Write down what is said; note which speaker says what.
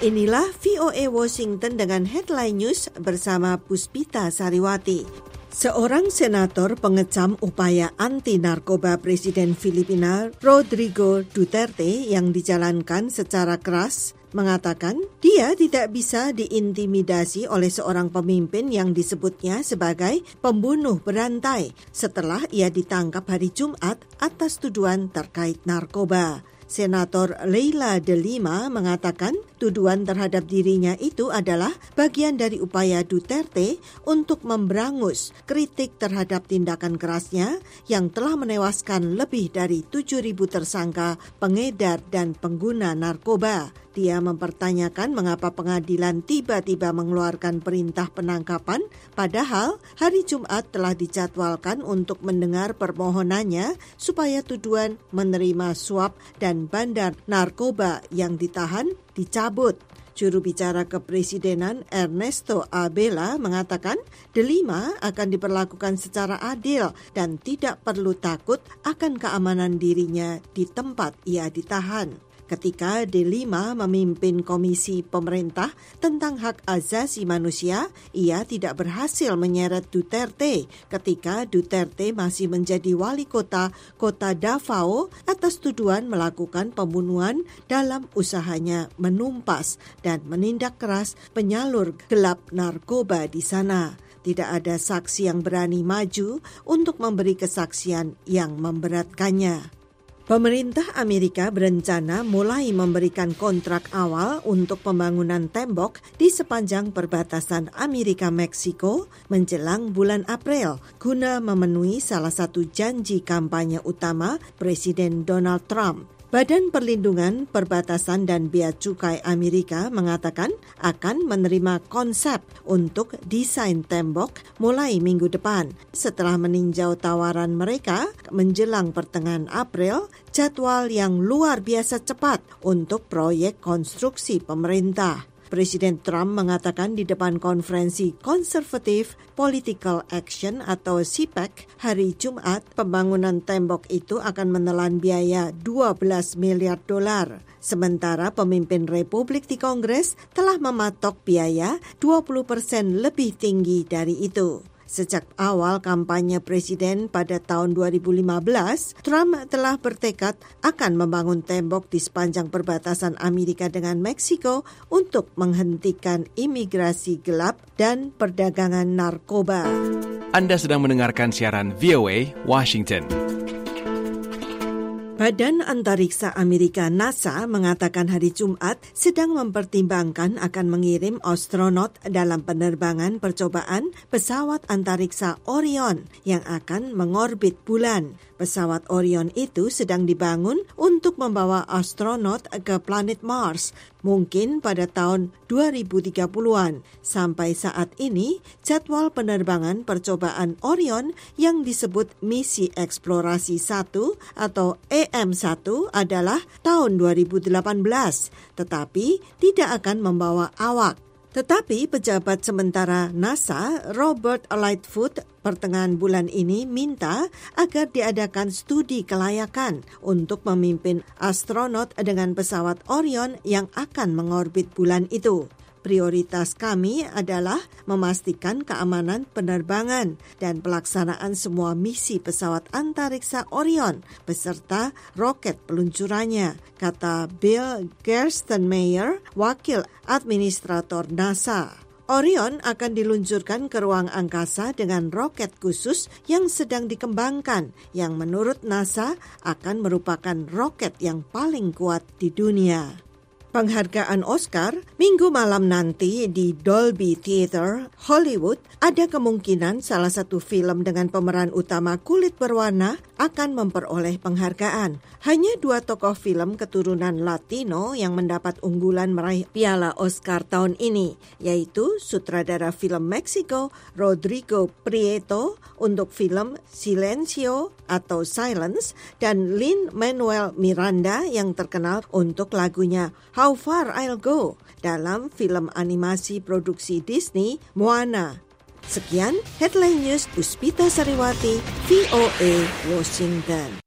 Speaker 1: Inilah VOA Washington dengan headline news bersama Puspita Sariwati. Seorang senator pengecam upaya anti-narkoba Presiden Filipina Rodrigo Duterte yang dijalankan secara keras mengatakan dia tidak bisa diintimidasi oleh seorang pemimpin yang disebutnya sebagai pembunuh berantai setelah ia ditangkap hari Jumat atas tuduhan terkait narkoba. Senator Leila de Lima mengatakan tuduhan terhadap dirinya itu adalah bagian dari upaya Duterte untuk memberangus kritik terhadap tindakan kerasnya yang telah menewaskan lebih dari 7.000 tersangka pengedar dan pengguna narkoba. Dia mempertanyakan mengapa pengadilan tiba-tiba mengeluarkan perintah penangkapan, padahal hari Jumat telah dijadwalkan untuk mendengar permohonannya supaya tuduhan menerima suap dan bandar narkoba yang ditahan dicabut. Juru bicara kepresidenan Ernesto Abela mengatakan De Lima akan diperlakukan secara adil dan tidak perlu takut akan keamanan dirinya di tempat ia ditahan. Ketika De Lima memimpin Komisi Pemerintah tentang Hak Asasi Manusia, ia tidak berhasil menyeret Duterte ketika Duterte masih menjadi wali kota Davao atas tuduhan melakukan pembunuhan dalam usahanya menumpas dan menindak keras penyalur gelap narkoba di sana. Tidak ada saksi yang berani maju untuk memberi kesaksian yang memberatkannya. Pemerintah Amerika berencana mulai memberikan kontrak awal untuk pembangunan tembok di sepanjang perbatasan Amerika-Meksiko menjelang bulan April guna memenuhi salah satu janji kampanye utama Presiden Donald Trump. Badan Perlindungan Perbatasan dan Bea Cukai Amerika mengatakan akan menerima konsep untuk desain tembok mulai minggu depan. Setelah meninjau tawaran mereka menjelang pertengahan April, jadwal yang luar biasa cepat untuk proyek konstruksi pemerintah. Presiden Trump mengatakan di depan konferensi Conservative Political Action atau CPAC hari Jumat, pembangunan tembok itu akan menelan biaya $12 miliar. Sementara pemimpin Republik di Kongres telah mematok biaya 20% lebih tinggi dari itu. Sejak awal kampanye presiden pada tahun 2015, Trump telah bertekad akan membangun tembok di sepanjang perbatasan Amerika dengan Meksiko untuk menghentikan imigrasi gelap dan perdagangan narkoba.
Speaker 2: Anda sedang mendengarkan siaran VOA Washington.
Speaker 1: Badan Antariksa Amerika NASA mengatakan hari Jumat sedang mempertimbangkan akan mengirim astronot dalam penerbangan percobaan pesawat antariksa Orion yang akan mengorbit bulan. Pesawat Orion itu sedang dibangun untuk membawa astronot ke planet Mars, mungkin pada tahun 2030-an. Sampai saat ini, jadwal penerbangan percobaan Orion yang disebut Misi Eksplorasi 1 atau EM1 adalah tahun 2018, tetapi tidak akan membawa awak. Tetapi pejabat sementara NASA, Robert Lightfoot, pertengahan bulan ini minta agar diadakan studi kelayakan untuk memimpin astronot dengan pesawat Orion yang akan mengorbit bulan itu. Prioritas kami adalah memastikan keamanan penerbangan dan pelaksanaan semua misi pesawat antariksa Orion beserta roket peluncurannya, kata Bill Gerstenmaier, wakil administrator NASA. Orion akan diluncurkan ke ruang angkasa dengan roket khusus yang sedang dikembangkan, yang menurut NASA akan merupakan roket yang paling kuat di dunia. Penghargaan Oscar minggu malam nanti di Dolby Theater, Hollywood, ada kemungkinan salah satu film dengan pemeran utama kulit berwarna akan memperoleh penghargaan. Hanya 2 tokoh film keturunan Latino yang mendapat unggulan meraih piala Oscar tahun ini, yaitu sutradara film Meksiko Rodrigo Prieto untuk film Silencio atau Silence dan Lin-Manuel Miranda yang terkenal untuk lagunya How Far I'll Go dalam film animasi produksi Disney Moana. Sekian headline news Puspita Sariwati, VOA Washington.